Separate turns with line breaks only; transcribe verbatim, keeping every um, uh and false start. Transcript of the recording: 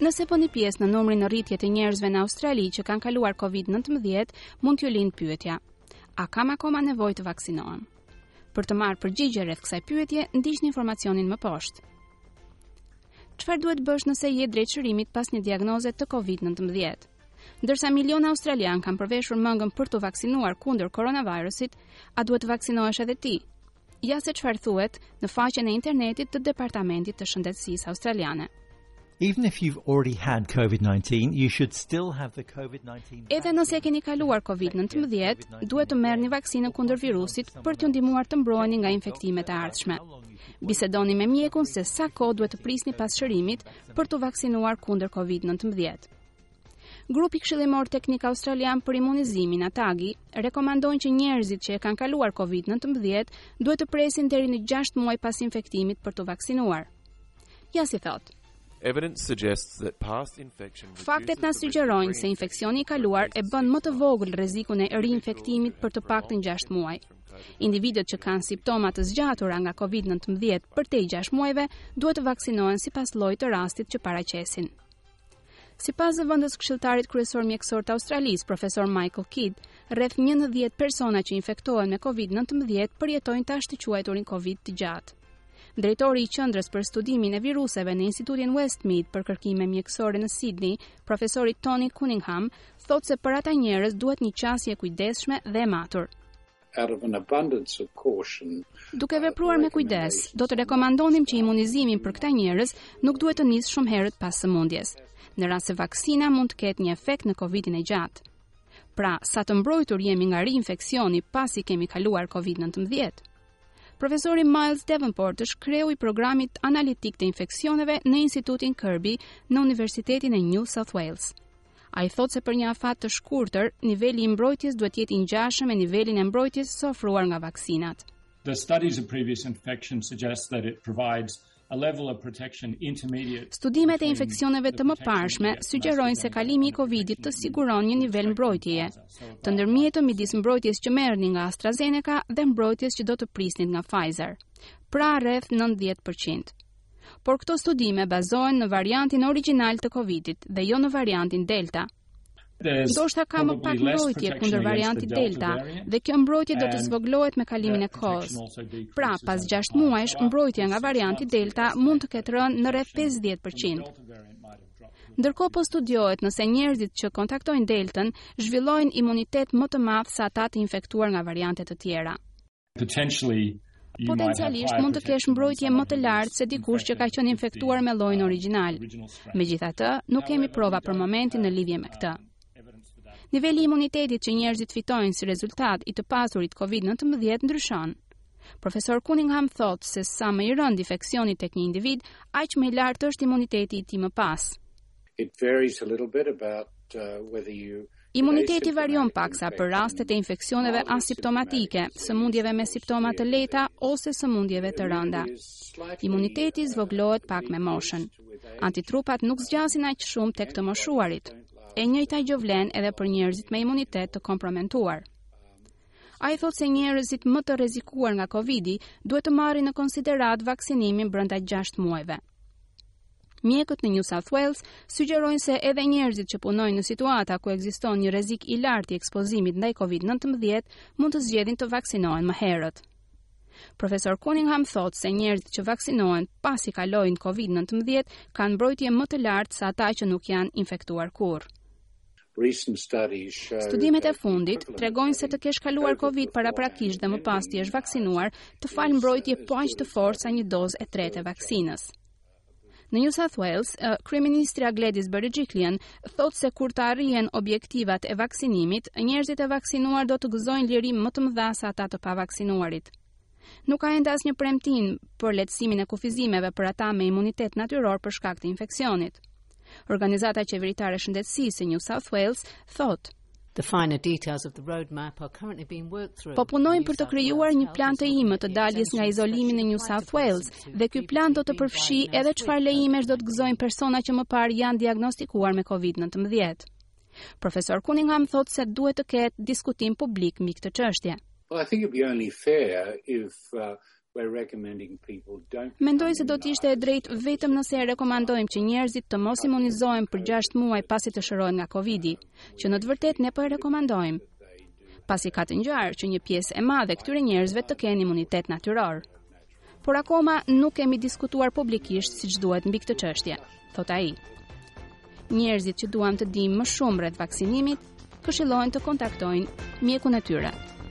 Nëse bëni pjesë në numrin e rritje të njerëzve në Australi që kanë kaluar covid nineteen, mund t'ju lind pyetja: a kam akoma nevojë të vaksinohem? Për të marrë përgjigje rreth kësaj pyetje, ndiqni informacionin më poshtë. Çfarë duhet bësh nëse je drejt shërimit pas një diagnoze të covid nineteen? Ndërsa miliona australian kanë përveshur mëngën për të vaksinuar kundër koronavirusit, a duhet të vaksinohesh edhe ti? Ja se çfarë thuhet në faqen e internetit të Departamentit të Shëndetësisë Australiane.
Even if you've already had covid nineteen, you should still have the covid nineteen.
Edhe nëse keni kaluar covid nineteen, duhet të merrni vaksinën kundër virusit për t'ju ndihmuar të mbrojeni nga infektimet e ardhshme. Bisedoni me mjekun se sa kohë duhet të prisni pas shërimit për të vaksinuar kundër covid nineteen. Grupi Këshillimor Teknik Australian për Imunizimin, ATAGI, rekomandojnë që njerëzit që e kanë kaluar covid nineteen duhet të presin deri në gjashtë muaj pas infektimit për të vaksinuar. Ja si thotë. Faktet na sugjerojnë se infeksioni i kaluar e bën më të vogël rrezikun e rinfektimit për të paktën gjashtë muaj. Individët që kanë simptoma të zgjatura nga covid nineteen përtej gjashtë muajve duhet të vaksinohen sipas llojit të rastit që paraqesin. Sipas zëvendës këshilltarit kryesor mjekësor të Australisë, profesor Michael Kidd, rreth njëntëdhjetë persona që infektohen me covid nineteen përjetojnë tash të quajturin covid të gjatë. Drejtori i qendrës për studimin e viruseve në Institutin Westmead për kërkime mjekësore në Sydney, profesori Tony Cunningham, thotë se për ata njerëz duhet një qasje kujdesshme dhe e matur. Duke vepruar me kujdes, do të rekomandonim që imunizimin për këta njerëz nuk duhet të nisë shumë herët pas sëmundjes, në rast se vaksina mund të ketë një efekt në covidin e gjatë. Pra, sa të mbrojtur jemi nga rinfeksioni pasi kemi kaluar covid nineteen? Profesori Miles Davenport është kreu i programit analitik të infeksioneve në Institutin Kirby në Universitetin e New South Wales. A i thot se për një afat të shkurtër, niveli i mbrojtjes duhet jetë i ngjashëm me nivelin e mbrojtjes së ofruar nga vaksinat.
The studies of previous infection suggest that it provides a level of protection intermediate.
Studimet e infeksioneve të mëparshme sugjerojnë se kalimi i Covidit të siguron një nivel mbrojtjeje, të ndërmjetëm midis mbrojtjes që merrni nga AstraZeneca dhe mbrojtjes që do të prisnit nga Pfizer, pra rreth nëntëdhjetë përqind. Por këto studime bazohen në variantin origjinal të Covidit dhe jo në variantin Delta. Ndoshta ka më pak mbrojtje kundër variantit Delta dhe kjo mbrojtje do të zvoglohet me kalimin e kohës. Pra, pas gjashtë muajsh, mbrojtja nga varianti Delta mund të ketë rënë në rreth pesëdhjetë përqind. Ndërkohë po studiohet nëse njerëzit që kontaktojnë Deltën zhvillojnë imunitet më të madh se ata të infektuar nga variante të tjera. Potencialisht mund të kesh mbrojtje më të lartë se dikush që ka qenë infektuar me llojin origjinal. Megjithatë, nuk kemi prova për momentin në lidhje me këtë. Niveli i imunitetit që njerëzit fitojnë si rezultat i të pasurit covid nineteen ndryshon. Profesor Cunningham thotë se sa më i rënd infeksioni tek një individ, aq më i lartë është imuniteti i tij më pas.
It varies a little bit about uh, whether you
Imuniteti varion paksa për rastet e infeksioneve asimptomatike, sëmundjeve me simptoma të lehta ose sëmundjeve të rënda. Imuniteti zvoglohet pak me moshën. Antitrupat nuk zgjasin aq shumë tek të moshuarit. E njëjta gjë vlen edhe për njerëzit me imunitet të kompromentuar. Ai thotë se njerëzit më të rrezikuar nga Covidi duhet të marrin në konsiderat vaksinimin brenda gjashtë muajve. Mjekët në New South Wales sugjerojnë se edhe njerëzit që punojnë në situata ku ekziston një rrezik i lartë i ekspozimit ndaj covid nineteen mund të zgjedhin të vaksinohen më herët. Profesor Cunningham thotë se njerëzit që vaksinohen pasi kalojnë covid nineteen kanë mbrojtje më të lartë se ata që nuk janë infektuar kurrë. Studimet e fundit tregojnë se të kesh kaluar Covid paraprakisht dhe më pas të jesh vaksinuar të fal mbrojtje po aq të fortë sa një dozë e tretë e vaksinës. Në New South Wales, kryeministra Gladys Berejiklian thotë se kur të arrihen objektivat e vaksinimit, njerëzit e vaksinuar do të gëzojnë lirim më të mëdha se ata të pavaksinuarit. Nuk ka ende asnjë premtim për lehtësimin e kufizimeve për ata me imunitet natyror për shkak të infeksionit. Organizata qeveritare e shëndetësisë e New South Wales thotë:
The finer details of the roadmap are currently being worked through.
Po punojmë për të krijuar një plan të imë të daljes nga izolimi në New South Wales dhe ky plan do të përfshijë edhe çfarë lejimesh do të gëzojnë persona që më parë janë diagnostikuar me covid nineteen. Profesor Cunningham thotë se duhet të ketë diskutim publik mbi këtë çështje.
Well, I think it'd be only fair if uh, we're recommending people don't.
Mendoj se do të ishte e drejtë vetëm nëse e rekomandojmë që njerëzit të mos imunizohen për gjashtë muaj pasi të shërohen nga Covidi, që në të vërtetë ne po e rekomandojmë, pasi ka të ngjarë që një pjesë e madhe këtyre njerëzve të kenë imunitet natyror. Por akoma nuk kemi diskutuar publikisht siç duhet mbi këtë çështje, thot ai. Njerëzit që duan të dinë më shumë rreth vaksinimit, këshillohen të kontaktojnë mjekun e tyre.